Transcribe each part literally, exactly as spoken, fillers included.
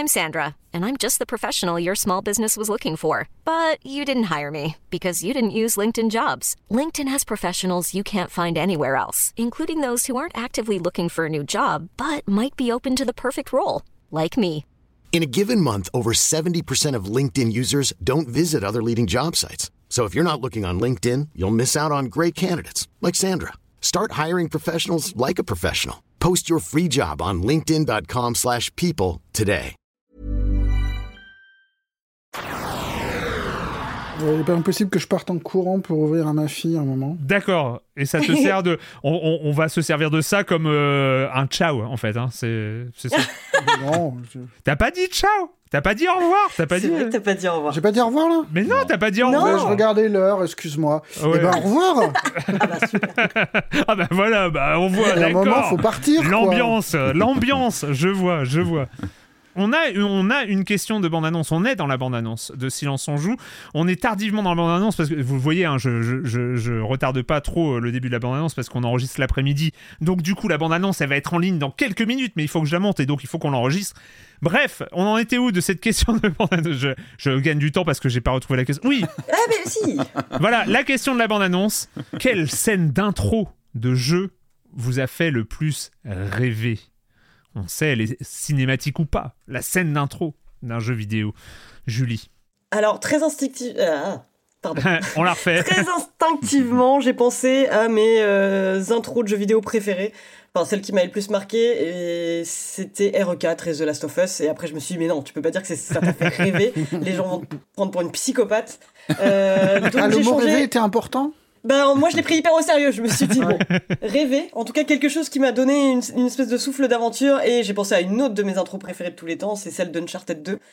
I'm Sandra, and I'm just the professional your small business was looking for. But you didn't hire me because you didn't use LinkedIn Jobs. LinkedIn has professionals you can't find anywhere else, including those who aren't actively looking for a new job, but might be open to the perfect role, like me. In a given month, over seventy percent of LinkedIn users don't visit other leading job sites. So if you're not looking on LinkedIn, you'll miss out on great candidates like Sandra. Start hiring professionals like a professional. Post your free job on linkedin.com slash people today. Il n'est pas impossible que je parte en courant pour ouvrir à ma fille un moment. D'accord. Et ça te sert de... On, on, on va se servir de ça comme euh, un ciao, en fait. Hein. C'est, c'est ça. Non. Je... T'as pas dit ciao? T'as pas dit au revoir? T'as pas C'est dit... vrai que t'as pas dit au revoir. J'ai pas dit au revoir, là? Mais non, non. T'as pas dit au Non. revoir. Ouais, je regardais l'heure, excuse-moi. Ouais. Eh ben, au revoir. Ah bah super. Ah bah voilà, bah on voit, Il y a un d'accord. moment, faut partir, quoi. L'ambiance, l'ambiance, je vois, je vois. On a, on a une question de bande-annonce. On est dans la bande-annonce de Silence on joue. On est tardivement dans la bande-annonce parce que vous voyez, hein, je, je, je, je retarde pas trop le début de la bande-annonce parce qu'on enregistre l'après-midi. Donc du coup, la bande-annonce, elle va être en ligne dans quelques minutes, mais il faut que je la monte et donc il faut qu'on l'enregistre. Bref, on en était où de cette question de bande-annonce? je, je gagne du temps parce que j'ai pas retrouvé la question. Oui. Ah mais si. Voilà, la question de la bande-annonce. Quelle scène d'intro de jeu vous a fait le plus rêver? On sait, elle est cinématique ou pas. La scène d'intro d'un jeu vidéo. Julie. Alors très instinctif. Ah, pardon. On la refait. Très instinctivement, j'ai pensé à mes euh, intros de jeux vidéo préférées. Enfin, celle qui m'avait le plus marqué, et c'était R E quatre et The Last of Us. Et après, je me suis dit, mais non, tu peux pas dire que c'est, ça t'a fait rêver. Les gens vont te prendre pour une psychopathe. Euh, donc Ah, le j'ai mot changé... rêver était important? Ben, moi, je l'ai pris hyper au sérieux. Je me suis dit, bon, rêver. En tout cas, quelque chose qui m'a donné une, une espèce de souffle d'aventure. Et j'ai pensé à une autre de mes intros préférées de tous les temps. C'est celle d'Uncharted deux.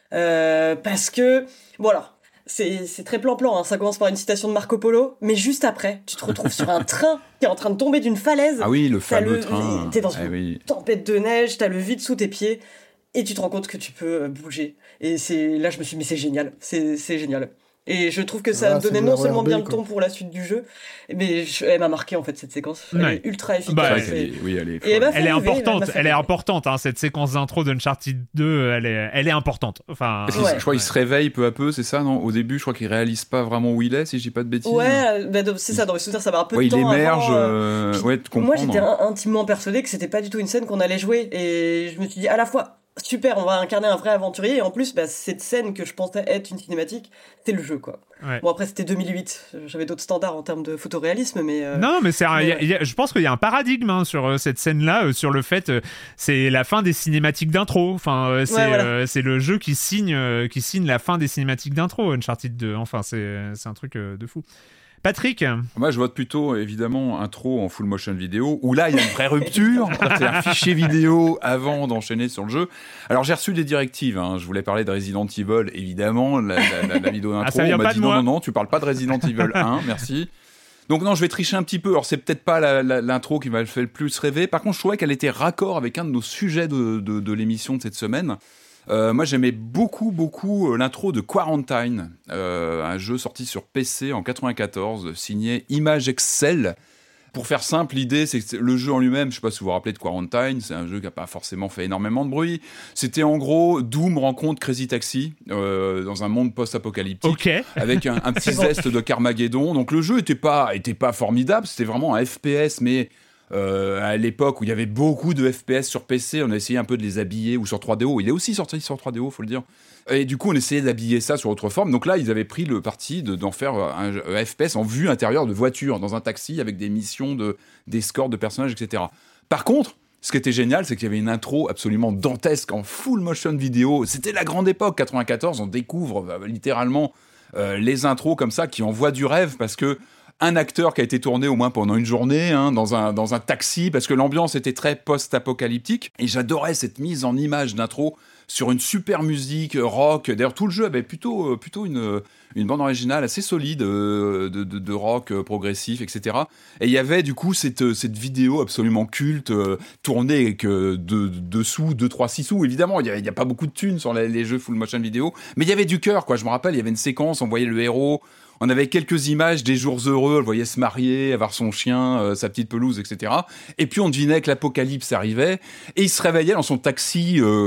Euh, parce que, bon alors, c'est, c'est très plan-plan. Hein. Ça commence par une citation de Marco Polo. Mais juste après, tu te retrouves sur un train qui est en train de tomber d'une falaise. Ah oui, le T'as fameux le, train. T'es dans Ah une oui. tempête de neige. T'as le vide sous tes pieds. Et tu te rends compte que tu peux bouger. Et c'est là, je me suis dit, mais c'est génial. C'est, c'est génial. Et je trouve que ça Ah, donnait c'est non de la seulement R B, bien le quoi. ton pour la suite du jeu, mais je, elle m'a marqué en fait cette séquence. Elle Ouais. est ultra efficace. Bah, C'est vrai qu'elle est- oui, elle est Et elle m'a folle. fait Elle est rêver, importante, elle m'a fait elle est rêver. importante, hein, cette séquence d'intro d'Uncharted deux, elle est, elle est importante. Enfin, Parce qu'il- Ouais. Je crois qu'il se réveille peu à peu, c'est ça, non? Au début, je crois qu'il réalise pas vraiment où il est, si je dis pas de bêtises. Ouais, bah, donc, c'est ça, dans les souvenirs, ça va un peu Ouais, de il temps émerge, avant, euh, euh, puis ouais, de Moi, comprendre. j'étais in- intimement persuadé que c'était pas du tout une scène qu'on allait jouer, et je me suis dit à la fois super, on va incarner un vrai aventurier, et en plus, bah, cette scène que je pensais être une cinématique, c'est le jeu, quoi. ouais. Bon, après, c'était deux mille huit, j'avais d'autres standards en termes de photoréalisme, mais... euh, Non, mais c'est un- mais y a- ouais. y a- je pense qu'il y a un paradigme hein, sur euh, cette scène-là, euh, sur le fait, euh, c'est la fin des cinématiques d'intro. Enfin, euh, c'est, Ouais, voilà. euh, c'est le jeu qui signe, euh, qui signe la fin des cinématiques d'intro, Uncharted deux. Enfin, c'est, c'est un truc euh, de fou. Patrick. Moi, je vote plutôt, évidemment, intro en full motion vidéo, où là, il y a une vraie rupture. C'est un fichier vidéo avant d'enchaîner sur le jeu. Alors, j'ai reçu des directives. Hein. Je voulais parler de Resident Evil, évidemment, la, la, la, la vidéo d'intro. Ah, ça vient On m'a pas dit de non, moi. non, non, tu parles pas de Resident Evil un, merci. Donc non, je vais tricher un petit peu. Alors, c'est peut-être pas la, la, l'intro qui m'a fait le plus rêver. Par contre, je trouvais qu'elle était raccord avec un de nos sujets de, de, de l'émission de cette semaine. Euh, moi, j'aimais beaucoup, beaucoup euh, l'intro de Quarantine, euh, un jeu sorti sur P C en quatre-vingt-quatorze, signé Image Excel. Pour faire simple, l'idée, c'est que le jeu en lui-même, je sais pas si vous vous rappelez de Quarantine, c'est un jeu qui n'a pas forcément fait énormément de bruit. C'était en gros Doom rencontre Crazy Taxi euh, dans un monde post-apocalyptique. Ok. Avec un, un petit zeste de Carmageddon. Donc le jeu était pas, était pas formidable, c'était vraiment un F P S, mais euh, à l'époque où il y avait beaucoup de F P S sur P C, on a essayé un peu de les habiller, ou sur trois D O. Il est aussi sorti sur trois D O, faut le dire. Et du coup, on essayait d'habiller ça sur autre forme. Donc là, ils avaient pris le parti de, d'en faire un, un F P S en vue intérieure de voiture, dans un taxi, avec des missions de, d'escorte de personnages, et cetera. Par contre, ce qui était génial, c'est qu'il y avait une intro absolument dantesque en full motion vidéo. C'était la grande époque, quatre-vingt-quatorze, on découvre euh, littéralement euh, les intros comme ça qui envoient du rêve, parce que un acteur qui a été tourné au moins pendant une journée hein, dans, un, dans un taxi, parce que l'ambiance était très post-apocalyptique, et j'adorais cette mise en image d'intro sur une super musique rock. D'ailleurs, tout le jeu avait plutôt, plutôt une, une bande originale assez solide euh, de, de, de rock euh, progressif, et cetera. Et il y avait du coup cette, cette vidéo absolument culte euh, tournée avec euh, deux, deux sous, deux, trois, six sous. Évidemment, il n'y a, a pas beaucoup de thunes sur les, les jeux full motion vidéo, mais il y avait du cœur, quoi. Je me rappelle, il y avait une séquence, on voyait le héros. On avait quelques images des jours heureux, on le voyait se marier, avoir son chien, euh, sa petite pelouse, et cetera. Et puis on devinait que l'apocalypse arrivait, et il se réveillait dans son taxi euh,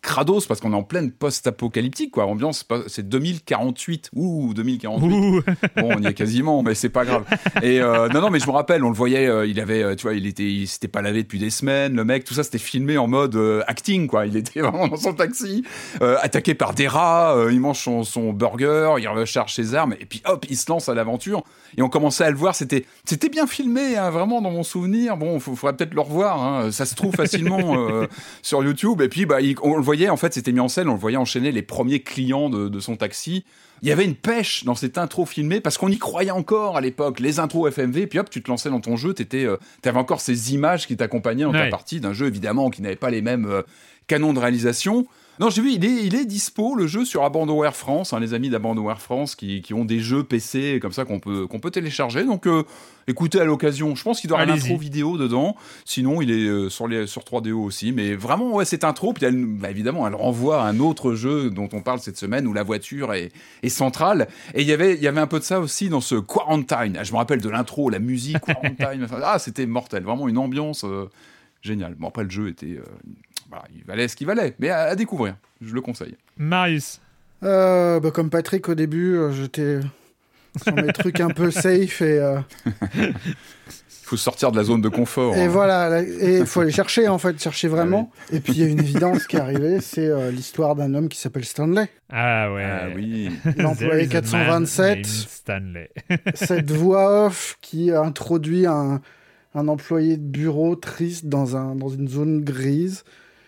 crados parce qu'on est en pleine post-apocalyptique, quoi. Ambiance, c'est deux mille quarante-huit. Ouh, deux mille quarante-huit. Ouh. Bon, on y est quasiment, mais c'est pas grave. Et euh, non, non, mais je me rappelle, on le voyait, euh, il avait, euh, tu vois, il était, il s'était pas lavé depuis des semaines, le mec, tout ça, c'était filmé en mode euh, acting, quoi. Il était vraiment dans son taxi, euh, attaqué par des rats, euh, il mange son, son burger, il recharge ses armes, et puis hop, il se lance à l'aventure. Et on commençait à le voir, c'était, c'était bien filmé, hein, vraiment, dans mon souvenir. Bon, il faudrait peut-être le revoir, hein. Ça se trouve facilement euh, sur YouTube. Et puis, bah, il, on le voyait, en fait, c'était mis en scène, on le voyait enchaîner les premiers clients de, de son taxi. Il y avait une pêche dans cette intro filmée, parce qu'on y croyait encore à l'époque, les intros F M V, puis hop, tu te lançais dans ton jeu, t'étais, euh, t'avais encore ces images qui t'accompagnaient dans ouais. ta partie d'un jeu, évidemment, qui n'avait pas les mêmes euh, canons de réalisation. Non, j'ai vu, il est, il est dispo, le jeu, sur Abandonware France, hein, les amis d'Abandonware France qui, qui ont des jeux P C comme ça qu'on peut, qu'on peut télécharger. Donc, euh, écoutez à l'occasion. Je pense qu'il doit y avoir une intro vidéo dedans. Sinon, il est euh, sur, les, sur trois D O aussi. Mais vraiment, ouais, cette intro, puis elle, bah, évidemment, elle renvoie à un autre jeu dont on parle cette semaine où la voiture est, est centrale. Et il y avait, il y avait un peu de ça aussi dans ce Quarantine. Je me rappelle de l'intro, la musique, Quarantine. Ah, c'était mortel. Vraiment une ambiance euh, géniale. Bon, après, le jeu était... Euh, Voilà, il valait ce qu'il valait, mais à, à découvrir, je le conseille. Marius euh, bah, comme Patrick au début, euh, j'étais sur mes trucs un peu safe et... Euh... il faut sortir de la zone de confort. Et hein. voilà, et il faut aller chercher, en fait, chercher vraiment. Ah oui. Et puis il y a une évidence qui est arrivée, c'est euh, l'histoire d'un homme qui s'appelle Stanley. Ah ouais. Ah oui. L'employé quatre cent vingt-sept. Stanley. Cette voix off qui introduit un, un employé de bureau triste dans, un, dans une zone grise.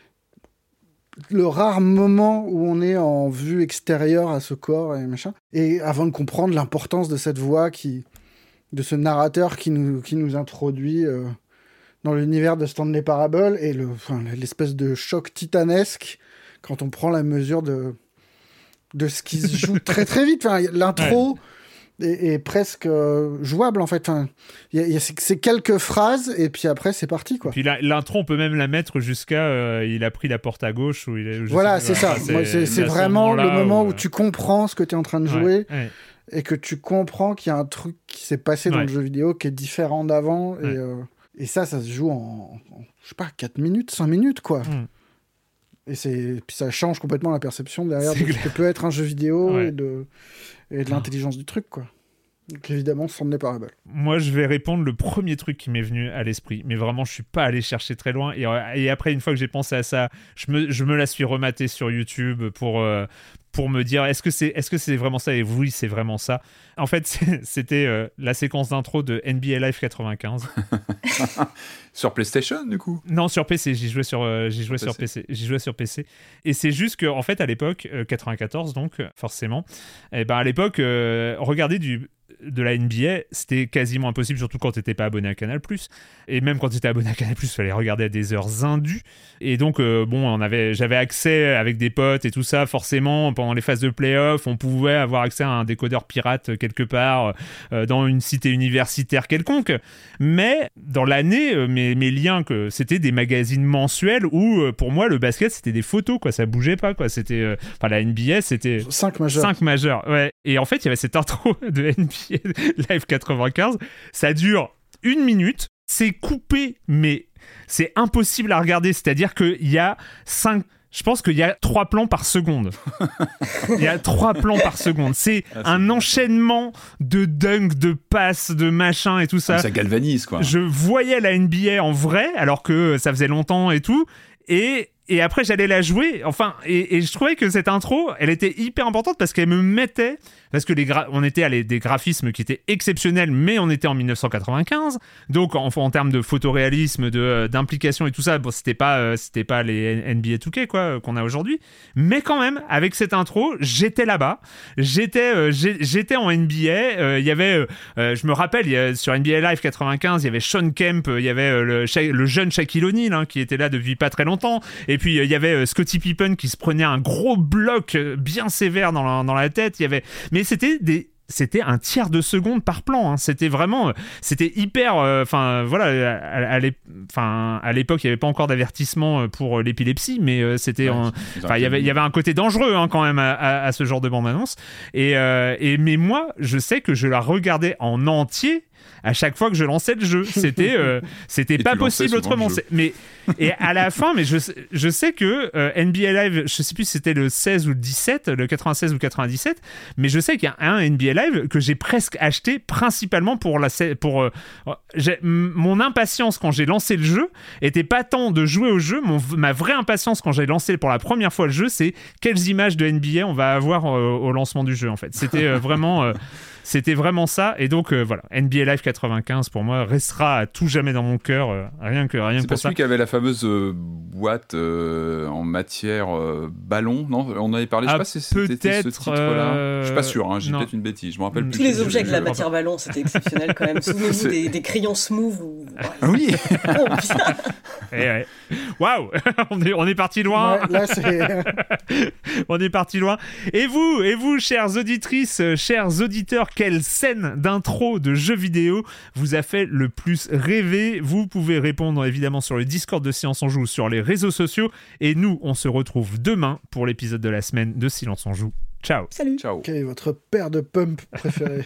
Le rare moment où on est en vue extérieure à ce corps et machin. Et avant de comprendre l'importance de cette voix, qui, de ce narrateur qui nous, qui nous introduit euh, dans l'univers de Stanley Parable, et le, enfin, l'espèce de choc titanesque quand on prend la mesure de, de ce qui se joue très très vite. Enfin, l'intro... Ouais. Est, est presque euh, jouable en fait. Enfin, y a, y a ces quelques phrases et puis après c'est parti quoi. Puis la, l'intro on peut même la mettre jusqu'à euh, il a pris la porte à gauche ou il est. Voilà c'est ça. C'est, Moi, c'est, c'est vraiment le moment où, où tu comprends ce que tu es en train de jouer ouais, ouais. et que tu comprends qu'il y a un truc qui s'est passé ouais. dans le jeu vidéo qui est différent d'avant ouais. et, euh, et ça ça se joue en, en je sais pas quatre minutes, cinq minutes quoi. Mm. Et c'est puis ça change complètement la perception derrière c'est de ce que peut être un jeu vidéo ouais. et de et de l'intelligence du truc, quoi. Donc évidemment, Stanley Parable. Moi, je vais répondre le premier truc qui m'est venu à l'esprit. Mais vraiment, je suis pas allé chercher très loin. Et, et après, une fois que j'ai pensé à ça, je me, je me la suis rematée sur YouTube pour, euh, pour me dire, est-ce que c'est, est-ce que c'est vraiment ça ? Et oui, c'est vraiment ça. En fait, c'est, c'était euh, la séquence d'intro de N B A Live quatre-vingt-quinze. Sur PlayStation, du coup ? Non, sur P C. J'y jouais sur, euh, j'y jouais sur P C. J'y jouais sur P C. Et c'est juste qu'en fait, à l'époque, euh, quatre-vingt-quatorze, donc, forcément, et ben, à l'époque, euh, regarder du... de la N B A, c'était quasiment impossible, surtout quand tu n'étais pas abonné à Canal+. Et même quand tu étais abonné à Canal+, il fallait regarder à des heures indues. Et donc, euh, bon, on avait, j'avais accès avec des potes et tout ça, forcément, pendant les phases de play-off, on pouvait avoir accès à un décodeur pirate quelque part, euh, dans une cité universitaire quelconque. Mais dans l'année, euh, mes, mes liens, que c'était des magazines mensuels où, euh, pour moi, le basket, c'était des photos, quoi. Ça bougeait pas, quoi. C'était, euh, enfin, la N B A, c'était... cinq majeurs. cinq majeurs, ouais. Et en fait, il y avait cette intro de N B A Live quatre-vingt-quinze, ça dure une minute, c'est coupé, mais c'est impossible à regarder, c'est-à-dire qu'il y a cinq... Je pense qu'il y a trois plans par seconde. Il y a trois plans par seconde. C'est ah, c'est un enchaînement de dunks, de passes, de machins et tout ça. Ah, ça galvanise, quoi. Je voyais la N B A en vrai, alors que ça faisait longtemps et tout, et... Et après, j'allais la jouer. Enfin, et, et je trouvais que cette intro, elle était hyper importante parce qu'elle me mettait... Parce que les gra... on était à les, des graphismes qui étaient exceptionnels, mais on était en dix-neuf cent quatre-vingt-quinze. Donc, en, en termes de photoréalisme, de, d'implication et tout ça, bon, c'était pas, euh, c'était pas les N B A deux K, quoi, qu'on a aujourd'hui. Mais quand même, avec cette intro, j'étais là-bas. J'étais, euh, j'ai, j'étais en N B A. Euh, il y avait... Euh, je me rappelle, il y a, sur N B A Live quatre-vingt-quinze, il y avait Sean Kemp, il y avait euh, le, le jeune Shaquille O'Neal, hein, qui était là depuis pas très longtemps. Et puis, il euh, y avait euh, Scottie Pippen qui se prenait un gros bloc euh, bien sévère dans la, dans la tête. Il y avait... Mais c'était des... C'était un tiers de seconde par plan, hein. C'était vraiment, c'était hyper, enfin euh, voilà, à, à, l'ép- à l'époque il n'y avait pas encore d'avertissement pour l'épilepsie, mais euh, c'était, ouais, il y avait, il y avait un côté dangereux, hein, quand même à, à, à ce genre de bande-annonce. Et, euh, et mais moi, je sais que je la regardais en entier. à chaque fois que je lançais le jeu. C'était, euh, c'était pas possible autrement. Mais, et à la fin, mais je, je sais que euh, N B A Live, je sais plus si c'était le seize ou le dix-sept, le quatre-vingt-seize ou quatre-vingt-dix-sept, mais je sais qu'il y a un N B A Live que j'ai presque acheté principalement pour la pour euh, j'ai, mon impatience quand j'ai lancé le jeu était pas tant de jouer au jeu, mon, ma vraie impatience quand j'ai lancé pour la première fois le jeu, c'est quelles images de N B A on va avoir euh, au lancement du jeu en fait. C'était euh, vraiment euh, C'était vraiment ça, et donc euh, voilà, N B A Live quatre-vingt-quinze pour moi restera à tout jamais dans mon cœur, euh, rien que rien c'est que pas pour ça. celui qui avait la fameuse euh, boîte euh, en matière euh, ballon, non? On en avait parlé, je sais ah, pas si c'était ce titre-là. Euh... Je suis pas sûr, hein, j'ai non. peut-être une bêtise, je me rappelle Tous plus. les objets avec la matière ballon, c'était exceptionnel quand même. Souvenez-vous des, des crayons smooth. Ou... Ah oui. Oh, putain. Eh ouais. Waouh, on est on est parti loin. Ouais, là c'est. On est parti loin. Et vous, et vous, chères auditrices, chers auditeurs, quelle scène d'intro de jeu vidéo vous a fait le plus rêver? Vous pouvez répondre évidemment sur le Discord de Silence on Joue, sur les réseaux sociaux. Et nous, on se retrouve demain pour l'épisode de la semaine de Silence on Joue. Ciao. Salut. Ciao. Quel est votre paire de pump préféré?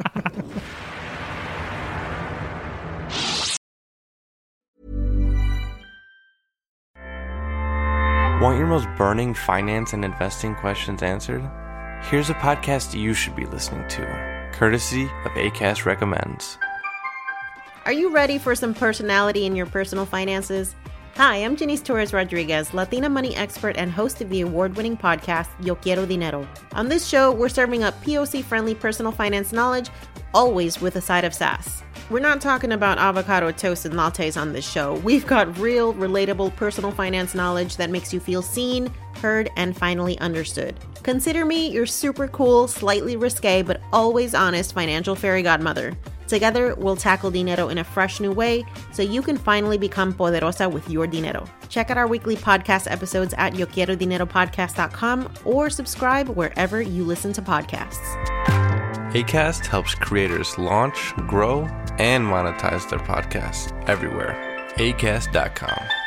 Want your most burning finance and investing questions answered? Here's a podcast you should be listening to, courtesy of Acast Recommends. Are you ready for some personality in your personal finances? Hi, I'm Janice Torres-Rodriguez, Latina money expert and host of the award-winning podcast, Yo Quiero Dinero. On this show, we're serving up P O C-friendly personal finance knowledge, always with a side of sass. We're not talking about avocado toast and lattes on this show. We've got real, relatable personal finance knowledge that makes you feel seen, heard, and finally understood. Consider me your super cool, slightly risque, but always honest financial fairy godmother. Together, we'll tackle dinero in a fresh new way so you can finally become poderosa with your dinero. Check out our weekly podcast episodes at yo quiero dinero podcast dot com or subscribe wherever you listen to podcasts. Acast helps creators launch, grow, and monetize their podcasts everywhere. acast dot com.